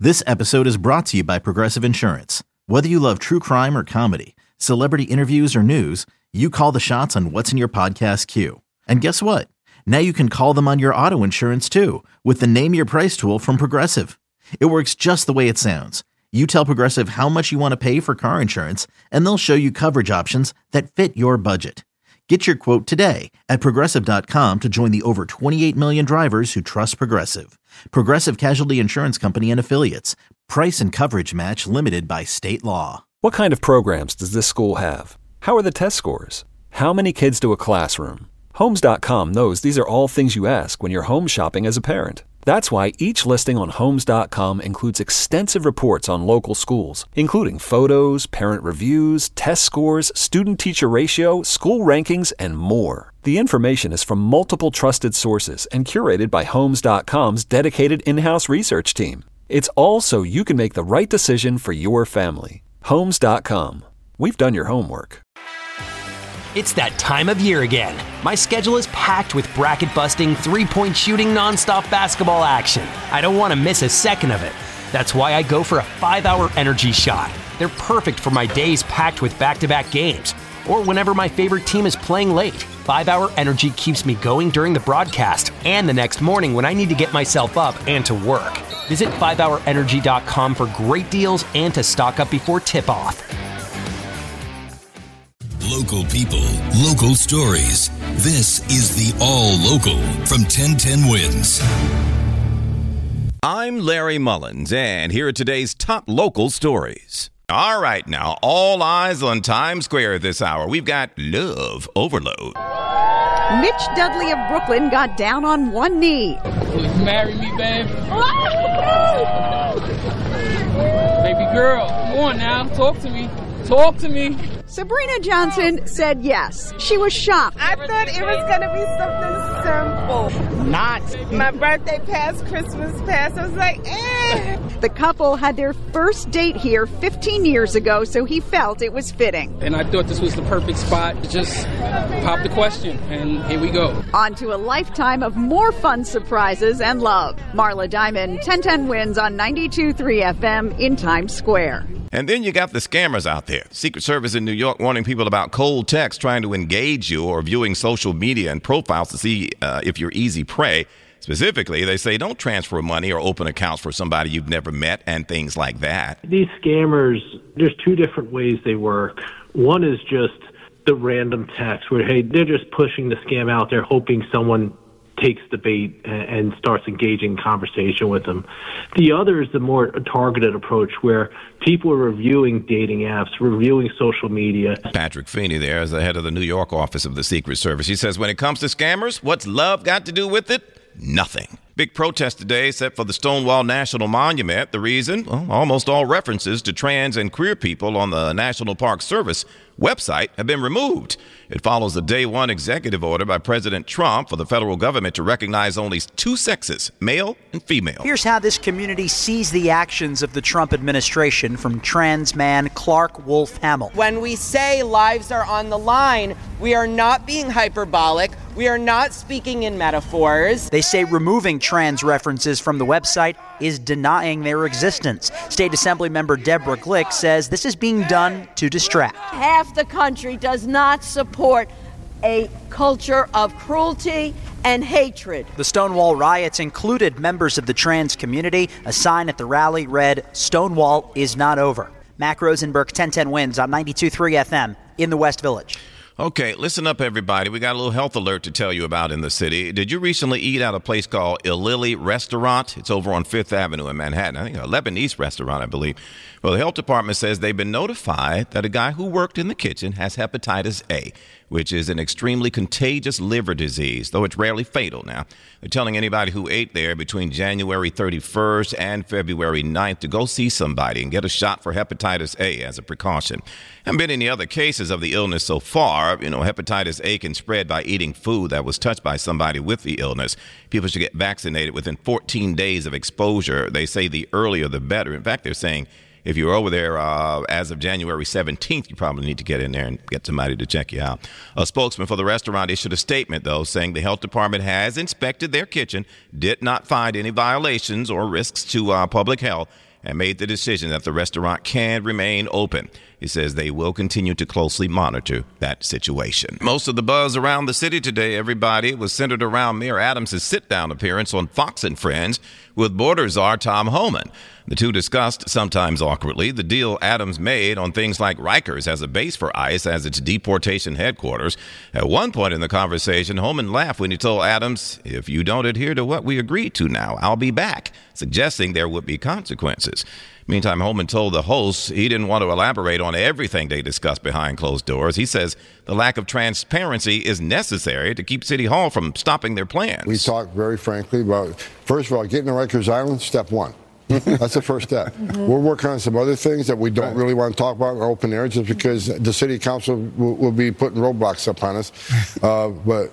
This episode is brought to you by Progressive Insurance. Whether you love true crime or comedy, celebrity interviews or news, you call the shots on what's in your podcast queue. And guess what? Now you can call them on your auto insurance too with the Name Your Price tool from Progressive. It works just the way it sounds. You tell Progressive how much you want to pay for car insurance, and they'll show you coverage options that fit your budget. Get your quote today at Progressive.com to join the over 28 million drivers who trust Progressive. Progressive Casualty Insurance Company and Affiliates. Price and coverage match limited by state law. What kind of programs does this school have? How are the test scores? How many kids to a classroom? Homes.com knows these are all things you ask when you're home shopping as a parent. That's why each listing on Homes.com includes extensive reports on local schools, including photos, parent reviews, test scores, student-teacher ratio, school rankings, and more. The information is from multiple trusted sources and curated by Homes.com's dedicated in-house research team. It's all so you can make the right decision for your family. Homes.com. We've done your homework. It's that time of year again. My schedule is packed with bracket-busting, three-point shooting, nonstop basketball action. I don't want to miss a second of it. That's why I go for a 5-hour energy shot. They're perfect for my days packed with back-to-back games, or whenever my favorite team is playing late. 5-hour energy keeps me going during the broadcast and the next morning when I need to get myself up and to work. Visit 5hourenergy.com for great deals and to stock up before tip-off. Local people, local stories. This is the All Local from 1010 Wins. I'm Larry Mullins, and here are today's top local stories. All right, now, all eyes on Times Square this hour. We've got love overload. Mitch Dudley of Brooklyn got down on one knee. Will you marry me, babe? Baby girl, come on now, talk to me. Talk to me. Sabrina Johnson said yes. She was shocked. I thought it was going to be something simple. Not. My birthday passed, Christmas passed. I was like, The couple had their first date here 15 years ago, so he felt it was fitting. And I thought this was the perfect spot to just pop the question, and here we go. On to a lifetime of more fun surprises and love. Marla Diamond, 1010 Wins on 92.3 FM in Times Square. And then you got the scammers out there. Secret Service in New York warning people about cold text trying to engage you or viewing social media and profiles to see if you're easy prey. Specifically, they say don't transfer money or open accounts for somebody you've never met and things like that. These scammers, there's two different ways they work. One is just the random text where, hey, they're just pushing the scam out there, hoping someone takes the bait and starts engaging in conversation with them. The other is the more targeted approach where people are reviewing dating apps, reviewing social media. Patrick Feeney there is the head of the New York office of the Secret Service. He says when it comes to scammers, what's love got to do with it? Nothing. Big protest today set for the Stonewall National Monument. The reason? Well, almost all references to trans and queer people on the National Park Service website have been removed. It follows the day one executive order by President Trump for the federal government to recognize only two sexes, male and female. Here's how this community sees the actions of the Trump administration from trans man Clark Wolf Hamill. When we say lives are on the line, we are not being hyperbolic. We are not speaking in metaphors. They say removing trans references from the website is denying their existence. State Assembly member Deborah Glick says this is being done to distract. Half the country does not support a culture of cruelty and hatred. The Stonewall riots included members of the trans community. A sign at the rally read, "Stonewall is not over." Mac Rosenberg, 1010 Wins on 92.3 FM in the West Village. Okay, listen up, everybody. We got a little health alert to tell you about in the city. Did you recently eat at a place called Ilili Restaurant? It's over on 5th Avenue in Manhattan. I think a Lebanese restaurant, I believe. Well, the health department says they've been notified that a guy who worked in the kitchen has hepatitis A, which is an extremely contagious liver disease, though it's rarely fatal now. They're telling anybody who ate there between January 31st and February 9th to go see somebody and get a shot for hepatitis A as a precaution. Haven't been any other cases of the illness so far. You know, hepatitis A can spread by eating food that was touched by somebody with the illness. People should get vaccinated within 14 days of exposure. They say the earlier the better. In fact, they're saying if you're over there as of January 17th, you probably need to get in there and get somebody to check you out. A spokesman for the restaurant issued a statement, though, saying the health department has inspected their kitchen, did not find any violations or risks to public health, and made the decision that the restaurant can remain open. He says they will continue to closely monitor that situation. Most of the buzz around the city today, everybody, was centered around Mayor Adams' sit-down appearance on Fox and Friends with border czar Tom Homan. The two discussed, sometimes awkwardly, the deal Adams made on things like Rikers as a base for ICE as its deportation headquarters. At one point in the conversation, Homan laughed when he told Adams, "If you don't adhere to what we agreed to now, I'll be back," suggesting there would be consequences. Meantime, Homan told the hosts he didn't want to elaborate on everything they discussed behind closed doors. He says the lack of transparency is necessary to keep City Hall from stopping their plans. We talked very frankly about, first of all, getting to Rikers Island, step one. That's the first step. We're working on some other things that we don't really want to talk about in open air just because the city council will be putting roadblocks up on us. But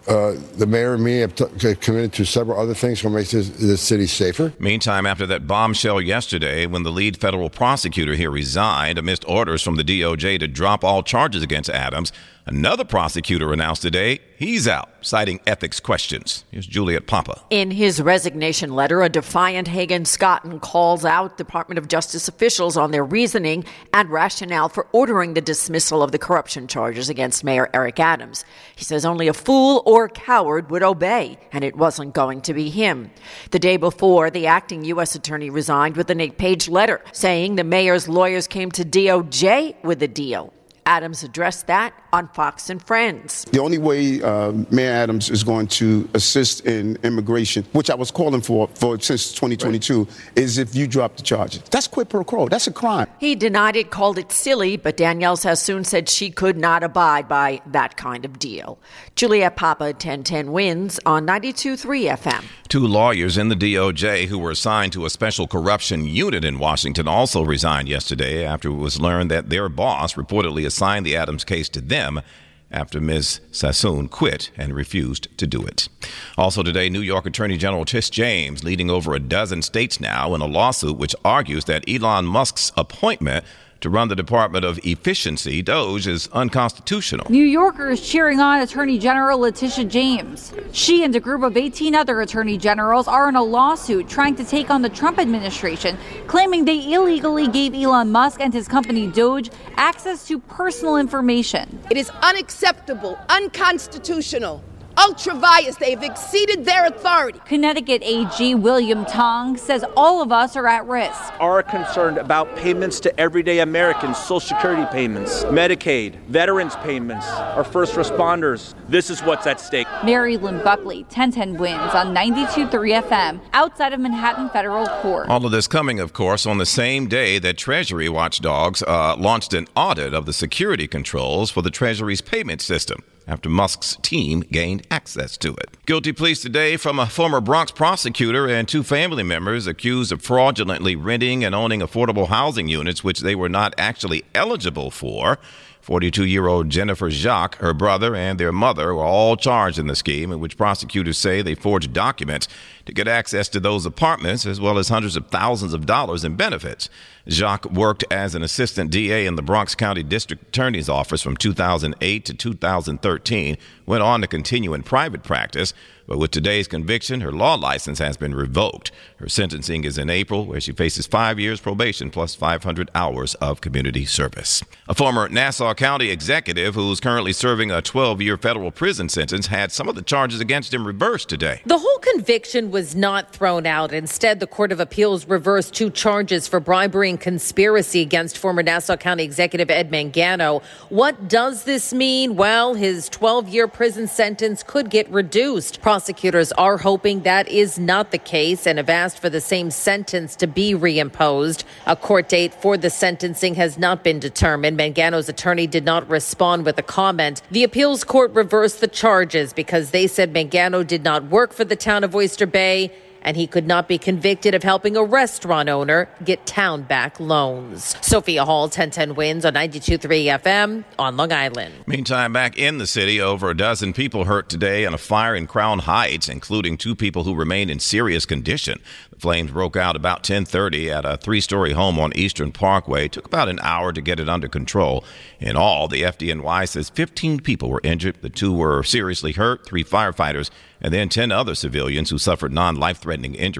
the mayor and me have committed to several other things to make the city safer. Meantime, after that bombshell yesterday, when the lead federal prosecutor here resigned amidst orders from the DOJ to drop all charges against Adams, another prosecutor announced today he's out, citing ethics questions. Here's Juliet Papa. In his resignation letter, a defiant Hagan Scotton calls out Department of Justice officials on their reasoning and rationale for ordering the dismissal of the corruption charges against Mayor Eric Adams. He says only a fool or coward would obey, and it wasn't going to be him. The day before, the acting U.S. attorney resigned with an 8-page letter saying the mayor's lawyers came to DOJ with a deal. Adams addressed that on Fox and Friends. The only way Mayor Adams is going to assist in immigration, which I was calling for since 2022, is if you drop the charges. That's quid pro quo. That's a crime. He denied it, called it silly, but Danielle Sassoon said she could not abide by that kind of deal. Juliet Papa, 1010 Wins on 92.3 FM. Two lawyers in the DOJ who were assigned to a special corruption unit in Washington also resigned yesterday after it was learned that their boss reportedly assigned the Adams case to them after Ms. Sassoon quit and refused to do it. Also today, New York Attorney General Tish James leading over a dozen states now in a lawsuit which argues that Elon Musk's appointment to run the Department of Efficiency, DOGE, is unconstitutional. New Yorkers cheering on Attorney General Letitia James. She and a group of 18 other attorney generals are in a lawsuit trying to take on the Trump administration, claiming they illegally gave Elon Musk and his company DOGE access to personal information. It is unacceptable, unconstitutional, ultra-vires. They've exceeded their authority. Connecticut AG William Tong says all of us are at risk. Are concerned about payments to everyday Americans, Social Security payments, Medicaid, veterans payments, our first responders. This is what's at stake. Mary Lynn Buckley, 1010 Wins on 92.3 FM, outside of Manhattan Federal Court. All of this coming, of course, on the same day that Treasury watchdogs launched an audit of the security controls for the Treasury's payment system after Musk's team gained access to it. Guilty pleas today from a former Bronx prosecutor and two family members accused of fraudulently renting and owning affordable housing units which they were not actually eligible for. 42-year-old Jennifer Jacques, her brother, and their mother were all charged in the scheme in which prosecutors say they forged documents to get access to those apartments as well as hundreds of thousands of dollars in benefits. Jacques worked as an assistant DA in the Bronx County District Attorney's Office from 2008 to 2013, went on to continue in private practice, but with today's conviction, her law license has been revoked. Her sentencing is in April, where she faces 5 years probation plus 500 hours of community service. A former Nassau County executive who's currently serving a 12-year federal prison sentence had some of the charges against him reversed today. The whole conviction was not thrown out. Instead, the Court of Appeals reversed 2 charges for bribery and conspiracy against former Nassau County Executive Ed Mangano. What does this mean? Well, his 12-year prison sentence could get reduced. Prosecutors are hoping that is not the case and have asked for the same sentence to be reimposed. A court date for the sentencing has not been determined. Mangano's attorney did not respond with a comment. The appeals court reversed the charges because they said Mangano did not work for the town of Oyster Bay and he could not be convicted of helping a restaurant owner get town-back loans. Sophia Hall, 1010 Wins on 92.3 FM on Long Island. Meantime, back in the city, over a dozen people hurt today in a fire in Crown Heights, including 2 people who remain in serious condition. The flames broke out about 10:30 at a 3-story home on Eastern Parkway. It took about an hour to get it under control. In all, the FDNY says 15 people were injured. The 2 were seriously hurt, 3 firefighters, and then 10 other civilians who suffered non-life-threatening injuries.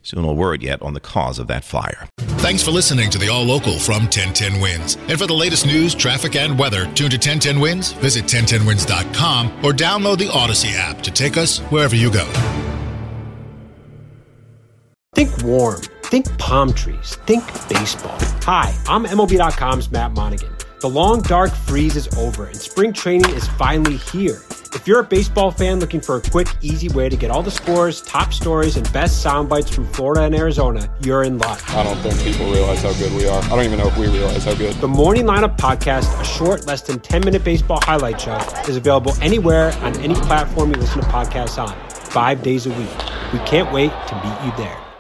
Still no word yet on the cause of that fire. Thanks for listening to the All Local from 1010 Wins. And for the latest news, traffic, and weather, tune to 1010 Wins, visit 1010wins.com, or download the Odyssey app to take us wherever you go. Think warm. Think palm trees. Think baseball. Hi, I'm MLB.com's Matt Monaghan. The long, dark freeze is over, and spring training is finally here. If you're a baseball fan looking for a quick, easy way to get all the scores, top stories, and best sound bites from Florida and Arizona, you're in luck. I don't think people realize how good we are. I don't even know if we realize how good. The Morning Lineup Podcast, a short, less than 10-minute baseball highlight show, is available anywhere on any platform you listen to podcasts on, 5 days a week. We can't wait to meet you there.